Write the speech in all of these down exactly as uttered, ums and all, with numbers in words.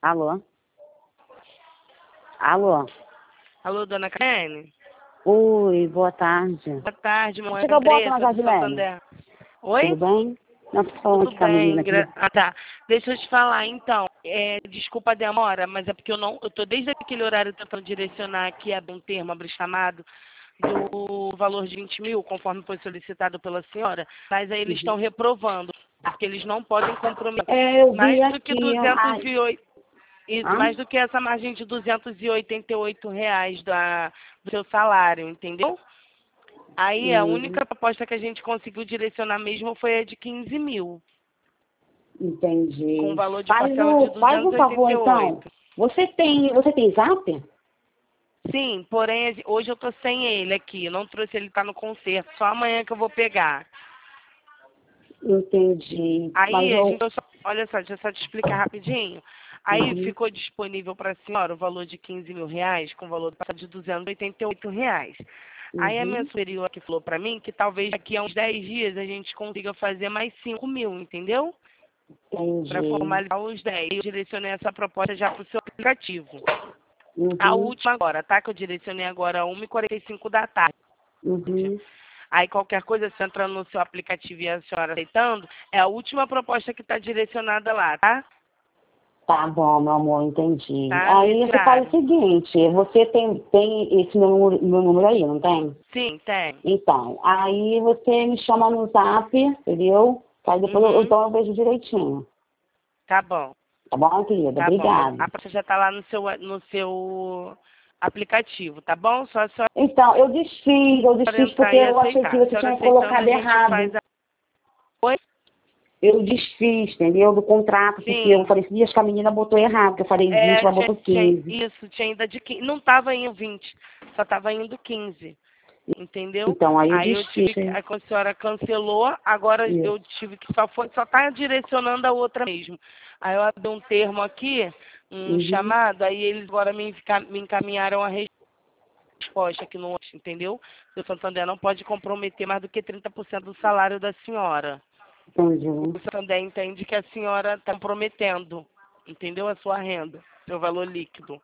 Alô? Alô? Alô, dona Karen? Oi, boa tarde. Boa tarde, mãe. Chega a boca na Andressa, do Jardilene. Santander. Oi? Tudo bem? Não, tô falando Tudo aqui com a menina bem. aqui. Gra... Ah, tá. Deixa eu te falar, então. É, desculpa a demora, mas é porque eu não. Eu tô desde aquele horário tentando direcionar aqui a um termo, abrir chamado, do valor de vinte mil, conforme foi solicitado pela senhora, mas aí eles estão reprovando, porque eles não podem comprometer É, eu vi mais do que aqui. Ai, duzentos e oito. Isso, hã? mais do que essa margem de duzentos e oitenta e oito reais da, do seu salário, entendeu? Aí a Hum, única proposta que a gente conseguiu direcionar mesmo foi a de quinze mil, com entendi. valor de Faz, parcela de o, faz duzentos um e favor, oitenta e então. oito. Você tem, você tem zap? Sim, porém hoje eu tô sem ele aqui, eu não trouxe ele, tá no concerto, só amanhã que eu vou pegar. Entendi. Mas Aí a eu... gente, eu só- olha só, deixa eu só te explicar rapidinho. Aí Uhum, ficou disponível para a senhora o valor de quinze mil reais, com o valor do passado de duzentos e oitenta e oito reais. Aí a minha uhum, superior aqui falou para mim que talvez daqui a uns dez dias a gente consiga fazer mais cinco mil, entendeu? Para entendi. formalizar os dez. Eu direcionei essa proposta já para o seu aplicativo. A Uhum, última agora, tá? Que eu direcionei agora às uma e quarenta e cinco da tarde. uhum. Aí qualquer coisa, você entrando no seu aplicativo e a senhora aceitando, é a última proposta que está direcionada lá, tá? Tá bom, meu amor, entendi. Tá? Aí Nesse você faz o horário. seguinte, você tem, tem esse meu, número- meu número aí, não tem? Sim, tem. Então, aí você me chama no zap, entendeu? Aí depois eu, Uhum. então eu vejo direitinho. Tá bom. Tá bom, querida? Tá bom. A, Obrigada. a proposta já tá lá no seu, no seu aplicativo, tá bom? Só a senhora Então, eu desfiz, eu desfiz entrar porque e eu achei que aceitar. A você senhora tinha aceitando, colocado a gente faz errado. a... Oi? Eu desfiz, entendeu? Do contrato, porque eu Sim. falei assim, acho que a menina botou errado, que eu falei vinte, É, ela tinha, botou tinha, quinze. isso, tinha ainda de quinze. Não tava indo vinte, só tava indo quinze. Entendeu? Então, aí eu Aí eu desfiz. tive que, aí quando a senhora cancelou, agora eu Isso. tive que só foi, só tá direcionando a outra mesmo. Aí eu abri um termo aqui, um Uhum. chamado, aí eles agora me, enca- me encaminharam a resposta aqui no, entendeu? O Santander não pode comprometer mais do que trinta por cento do salário da senhora. Entendi. O Santander entende que a senhora está comprometendo, entendeu? A sua renda, seu valor líquido,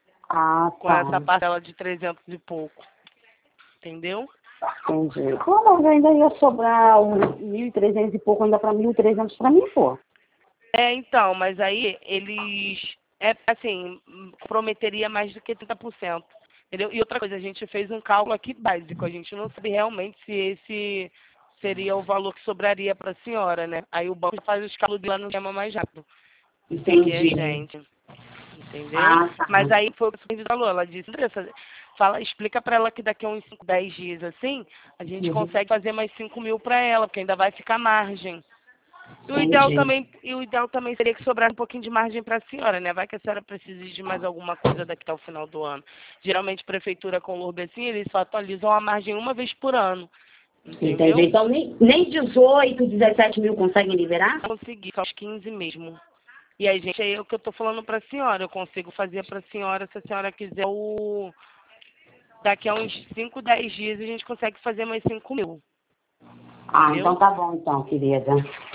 Ah, com tá. essa parcela de trezentos e pouco, entendeu? Entendi. Pô, mas ainda ia sobrar um mil e trezentos e pouco, ainda para mil e trezentos para mim, pô. É, então, mas aí eles, é assim, comprometeria mais do que trinta por cento. Entendeu? E outra coisa, a gente fez um cálculo aqui básico, a gente não sabe realmente se esse seria o valor que sobraria para a senhora, né? Aí o banco faz os cálculos lá no esquema mais rápido do que a Entendi. gente, entendeu? Ah, tá. Mas aí foi o que você falou, ela disse, Andressa, fala, explica para ela que daqui a uns cinco, dez dias assim, a gente Uhum. consegue fazer mais cinco mil para ela, porque ainda vai ficar margem. E o ideal Entendi. também, e o ideal também seria que sobrasse um pouquinho de margem para a senhora, né? Vai que a senhora precise de mais alguma coisa daqui até o final do ano. Geralmente, prefeitura com L U R B assim, eles só atualizam a margem uma vez por ano. Entendi. Entendeu? Então nem, nem dezoito, dezessete mil conseguem liberar? Consegui, só os quinze mesmo. E aí, gente, aí é o que eu tô falando para a senhora. Eu consigo fazer para a senhora, se a senhora quiser, o... daqui a uns cinco, dez dias a gente consegue fazer mais cinco mil. Ah, então Entendeu? tá bom então, querida.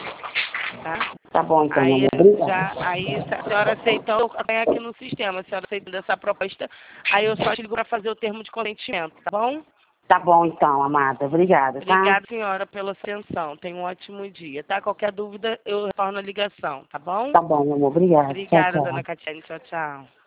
Tá? Tá bom então, meu Aí amor. já, Obrigada. aí se a senhora aceitou, eu acompanho aqui no sistema, a senhora aceitando essa proposta, aí eu só te ligo para fazer o termo de consentimento, tá bom? Tá bom então, amada. Obrigada, tá? Obrigada, senhora, pela sua atenção. Tenha um ótimo dia, tá? Qualquer dúvida, eu retorno a ligação, tá bom? Tá bom, meu amor. Obrigada. Tchau, Obrigada, tchau. dona Catiane. Tchau, tchau.